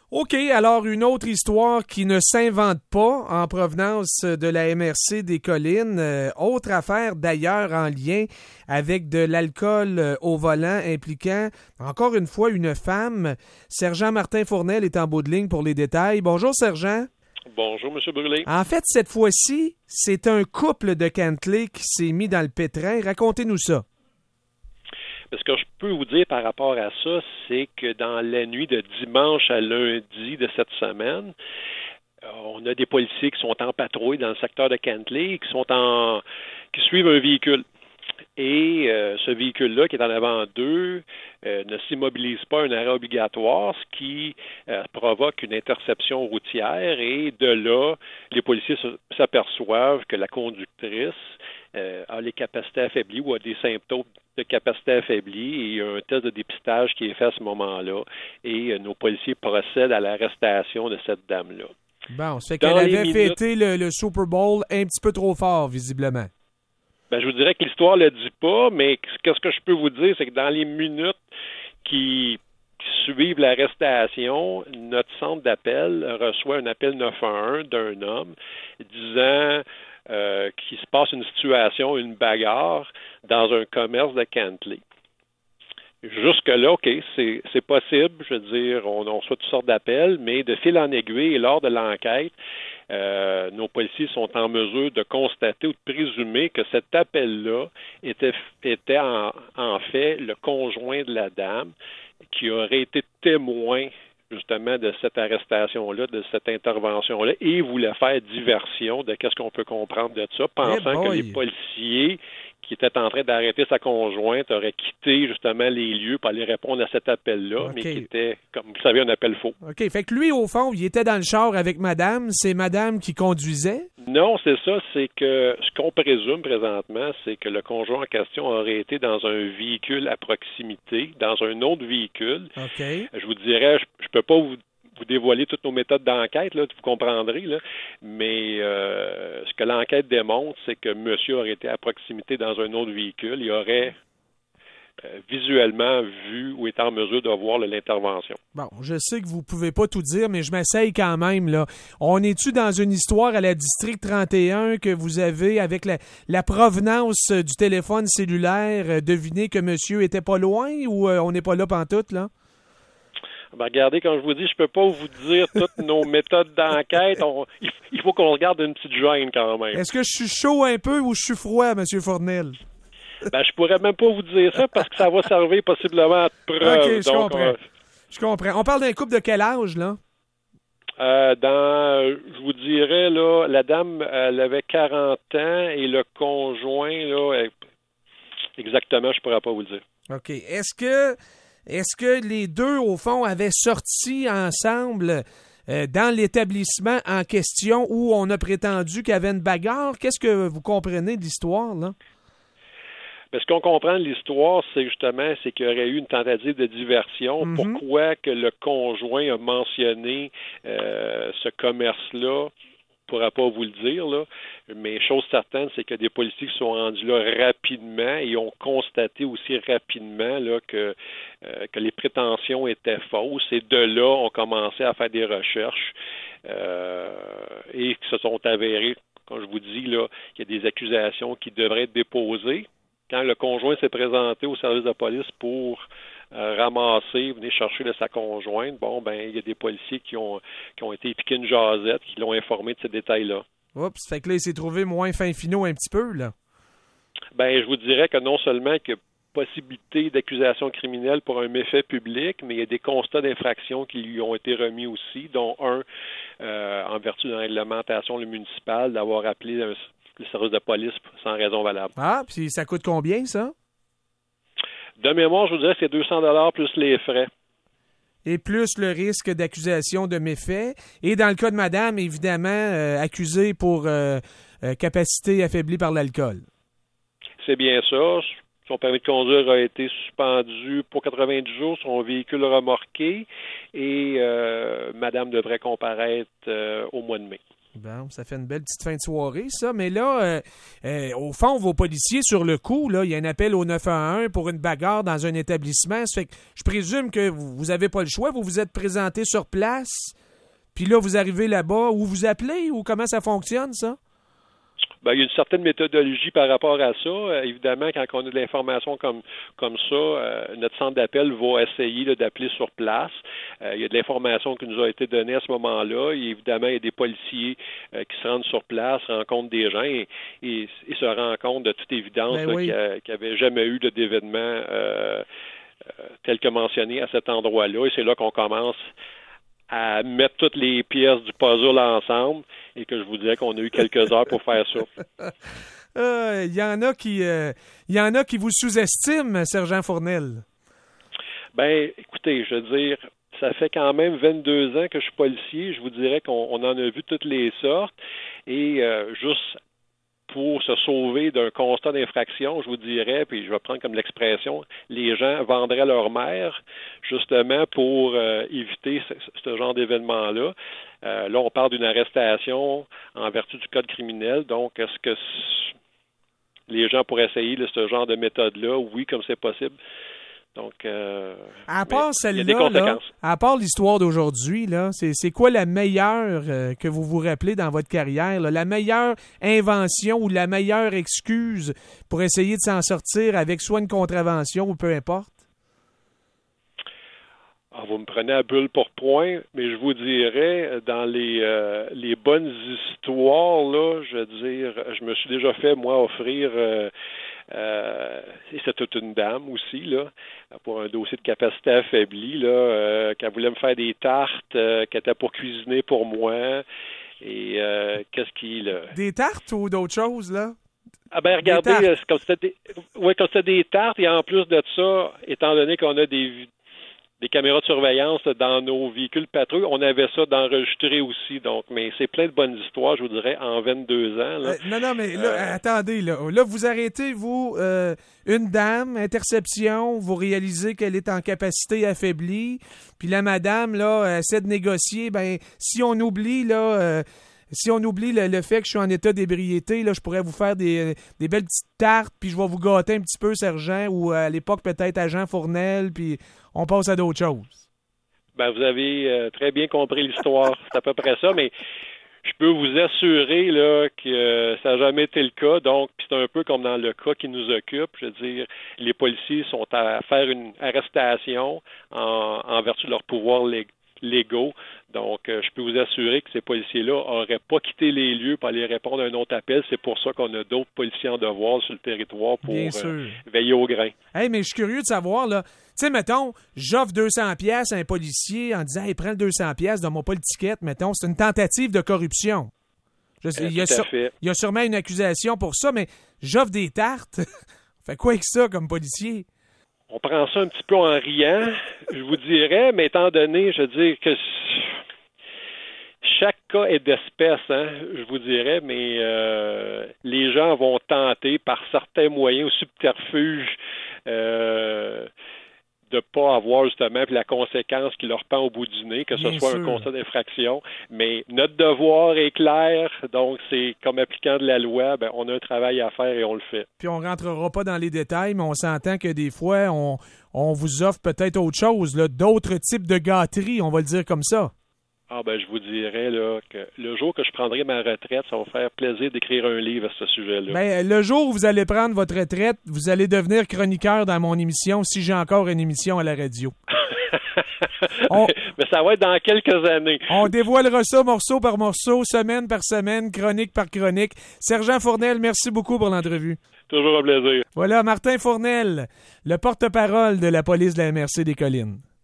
OK, alors une autre histoire qui ne s'invente pas en provenance de la MRC des Collines. Autre affaire d'ailleurs en lien avec de l'alcool au volant impliquant encore une fois une femme. Sergent Martin Fournel est en bout de ligne pour les détails. Bonjour Sergent. Bonjour M. Brûlé. En fait, cette fois-ci, c'est un couple de Cantley qui s'est mis dans le pétrin. Racontez-nous ça. Ce que je peux vous dire par rapport à ça, c'est que dans la nuit de dimanche à lundi de cette semaine, on a des policiers qui sont en patrouille dans le secteur de Cantley, qui suivent un véhicule. Et ce véhicule-là, qui est en avant d'eux, ne s'immobilise pas un arrêt obligatoire, ce qui provoque une interception routière. Et de là, les policiers s'aperçoivent que la conductrice a les capacités affaiblies ou a des symptômes de capacité affaiblie. Et il y a un test de dépistage qui est fait à ce moment-là. Et nos policiers procèdent à l'arrestation de cette dame-là. Bon, c'est qu'elle avait fêté le Super Bowl un petit peu trop fort, visiblement. Je vous dirais que l'histoire ne le dit pas, mais ce que je peux vous dire, c'est que dans les minutes qui suivent l'arrestation, notre centre d'appel reçoit un appel 911 d'un homme disant qu'il se passe une situation, une bagarre dans un commerce de Cantley. Jusque-là, OK, c'est possible. Je veux dire, on reçoit toutes sortes d'appels, mais de fil en aiguille et lors de l'enquête, nos policiers sont en mesure de constater ou de présumer que cet appel-là était en fait le conjoint de la dame qui aurait été témoin justement de cette arrestation-là, de cette intervention-là, et voulait faire diversion de qu'est-ce qu'on peut comprendre de ça, pensant que les policiers qui étaient en train d'arrêter sa conjointe auraient quitté justement les lieux pour aller répondre à cet appel-là, mais qui était, comme vous savez, un appel faux. OK. Fait que lui, au fond, il était dans le char avec madame. C'est madame qui conduisait? Non, c'est ça. C'est que ce qu'on présume présentement, c'est que le conjoint en question aurait été dans un véhicule à proximité, dans un autre véhicule. OK. Je vous dirais, je peux pas vous dévoiler toutes nos méthodes d'enquête, là, vous comprendrez, là, mais ce que l'enquête démontre, c'est que monsieur aurait été à proximité dans un autre véhicule. Il aurait visuellement vu ou est en mesure de voir l'intervention. Bon, je sais que vous pouvez pas tout dire, mais je m'essaye quand même, là. On est-tu dans une histoire à la District 31 que vous avez, avec la provenance du téléphone cellulaire, deviné que monsieur était pas loin ou on n'est pas là pantoute, là? Regardez, comme je vous dis, je peux pas vous dire toutes nos méthodes d'enquête. Il faut qu'on regarde une petite gêne quand même. Est-ce que je suis chaud un peu ou je suis froid, M. Fournel? Je pourrais même pas vous dire ça parce que ça va servir possiblement de preuve. OK, je comprends. Je comprends. On parle d'un couple de quel âge, là? Je vous dirais, là, la dame, elle avait 40 ans et le conjoint, là, exactement, je pourrais pas vous le dire. OK. Est-ce que les deux, au fond, avaient sorti ensemble dans l'établissement en question où on a prétendu qu'il y avait une bagarre? Qu'est-ce que vous comprenez de l'histoire, là? Ce qu'on comprend de l'histoire, c'est qu'il y aurait eu une tentative de diversion. Mm-hmm. Pourquoi que le conjoint a mentionné ce commerce-là? Je ne pourrais pas vous le dire, là, mais chose certaine, c'est que des policiers qui sont rendus là rapidement et ont constaté aussi rapidement là, que les prétentions étaient fausses. Et de là, on commençait à faire des recherches et qui se sont avérées, comme je vous dis, là, qu'il y a des accusations qui devraient être déposées. Quand le conjoint s'est présenté au service de police pour venir chercher sa conjointe, il y a des policiers qui ont été piqués une jasette, qui l'ont informé de ces détails-là. Oups, fait que là, il s'est trouvé moins fin finot un petit peu, là. Je vous dirais que non seulement qu'il y a possibilité d'accusation criminelle pour un méfait public, mais il y a des constats d'infraction qui lui ont été remis aussi, dont un, en vertu d'une réglementation municipale, d'avoir appelé le service de police sans raison valable. Ah, puis ça coûte combien, ça? De mémoire, je vous dirais que c'est 200$ plus les frais. Et plus le risque d'accusation de méfait. Et dans le cas de madame, évidemment, accusée pour capacité affaiblie par l'alcool. C'est bien ça. Son permis de conduire a été suspendu pour 90 jours, son véhicule remorqué, et madame devrait comparaître au mois de mai. Bon, ça fait une belle petite fin de soirée, ça. Mais là, au fond, vos policiers, sur le coup, là, il y a un appel au 911 pour une bagarre dans un établissement. Ça fait que je présume que vous n'avez pas le choix. Vous vous êtes présenté sur place, puis là, vous arrivez là-bas, ou vous appelez, ou comment ça fonctionne, ça? Ben, il y a une certaine méthodologie par rapport à ça. Évidemment, quand on a de l'information comme ça, notre centre d'appel va essayer là, d'appeler sur place. Il y a de l'information qui nous a été donnée à ce moment-là. Et évidemment, il y a des policiers qui se rendent sur place, rencontrent des gens et se rendent compte de toute évidence Ben oui. qu'il n'y avait jamais eu d'événement tel que mentionné à cet endroit-là. Et c'est là qu'on commence à mettre toutes les pièces du puzzle ensemble et que je vous dirais qu'on a eu quelques heures pour faire ça. Il y en a qui vous sous-estiment, Sergent Fournel. Ben, écoutez, je veux dire, ça fait quand même 22 ans que je suis policier. Je vous dirais qu'on en a vu toutes les sortes. Et juste pour se sauver d'un constat d'infraction, je vous dirais, puis je vais prendre comme l'expression, les gens vendraient leur mère justement pour éviter ce genre d'événement-là. Là, on parle d'une arrestation en vertu du code criminel. Donc, est-ce que les gens pourraient essayer ce genre de méthode-là? Oui, comme c'est possible. Donc, à part celle-là, il y a des conséquences. Là, à part l'histoire d'aujourd'hui, là, c'est quoi la meilleure que vous vous rappelez dans votre carrière? Là? La meilleure invention ou la meilleure excuse pour essayer de s'en sortir avec soit une contravention ou peu importe? Alors, vous me prenez à bulle pour point, mais je vous dirais, dans les bonnes histoires, là, je veux dire, je me suis déjà fait, moi, offrir... et c'est toute une dame aussi, là, pour un dossier de capacité affaiblie, là, qu'elle voulait me faire des tartes, qu'elle était pour cuisiner pour moi. Et qu'est-ce qu'il... Des tartes ou d'autres choses, là? Ah ben regardez, comme c'était des tartes, et en plus de ça, étant donné qu'on a des caméras de surveillance dans nos véhicules patrouilles. On avait ça d'enregistré aussi. Donc, mais c'est plein de bonnes histoires, je vous dirais, en 22 ans. Là. Non, mais là, attendez. Là, vous arrêtez, vous, une dame, interception, vous réalisez qu'elle est en capacité affaiblie, puis la madame, là, essaie de négocier. Ben, si on oublie, là... Si on oublie le fait que je suis en état d'ébriété, là, je pourrais vous faire des belles petites tartes, puis je vais vous gâter un petit peu, sergent, ou à l'époque peut-être agent Fournel, puis on passe à d'autres choses. Ben, vous avez très bien compris l'histoire. C'est à peu près ça, mais je peux vous assurer là que ça n'a jamais été le cas. Donc, c'est un peu comme dans le cas qui nous occupe. Je veux dire, les policiers sont à faire une arrestation en vertu de leurs pouvoirs légaux. Donc, je peux vous assurer que ces policiers-là n'auraient pas quitté les lieux pour aller répondre à un autre appel. C'est pour ça qu'on a d'autres policiers en devoir sur le territoire pour veiller au grain. Hey, mais je suis curieux de savoir, là, tu sais, mettons, j'offre 200$ à un policier en disant, hey, prends le 200$, donne-moi pas le ticket, mettons, c'est une tentative de corruption. Il y a sûrement une accusation pour ça, mais j'offre des tartes. Fait quoi avec ça comme policier? On prend ça un petit peu en riant, je vous dirais, mais étant donné, je veux dire que chaque cas est d'espèce, hein, je vous dirais, mais les gens vont tenter par certains moyens ou subterfuges de pas avoir justement la conséquence qui leur pend au bout du nez, que ce soit un constat d'infraction. Mais notre devoir est clair, donc c'est comme appliquant de la loi, ben, on a un travail à faire et on le fait. Puis on rentrera pas dans les détails, mais on s'entend que des fois, on vous offre peut-être autre chose, là, d'autres types de gâteries, on va le dire comme ça. Ah ben je vous dirais là que le jour que je prendrai ma retraite, ça va me faire plaisir d'écrire un livre à ce sujet-là. Ben, le jour où vous allez prendre votre retraite, vous allez devenir chroniqueur dans mon émission, si j'ai encore une émission à la radio. Mais ça va être dans quelques années. On dévoilera ça morceau par morceau, semaine par semaine, chronique par chronique. Sergent Fournel, merci beaucoup pour l'entrevue. Toujours un plaisir. Voilà, Martin Fournel, le porte-parole de la police de la MRC des Collines.